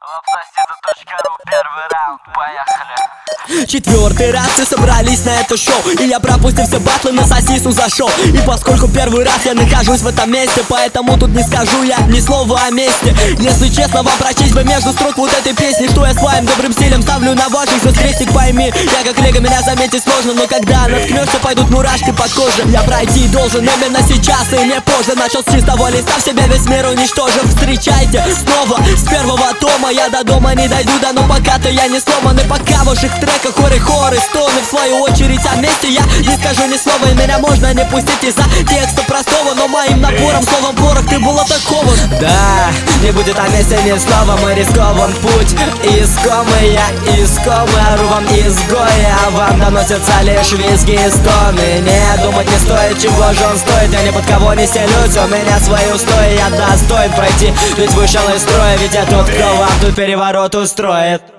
Соседа.ру, первый раунд, поехали. Четвертый раз все собрались на это шоу, и я пропустил все батлы, на сосису зашел. И поскольку первый раз я нахожусь в этом месте, поэтому тут не скажу я ни слова о месте. Если честно, вам прочесть бы между строк вот этой песни, что я своим добрым стилем ставлю на ваших звезд крестик. Пойми, я как Лего, меня заметить сложно, но когда наткнешься, пойдут мурашки по коже. Я пройти должен именно сейчас и не позже. Начал с чистого листа, в себе весь мир уничтожив. Встречайте снова с первого тома, я до дома не дойду, да но пока-то я не сломан. И пока в ваших треках хоры, стоны, в свою очередь о месте я не скажу ни слова. И меня можно не пустить из-за текста простого, но моим напором, словом порох, ты был атакован. Да, не будет о месте ни слова, мы рискован путь искомый, я искомый, ору вам изгои, а вам доносятся лишь визги и стоны. Не думать не стоит, чего же он стоит, я ни под кого не селюсь, у меня свои устои, я достоин пройти, ведь вышел из строя, ведь я тот, кто вам тут переворот устроит.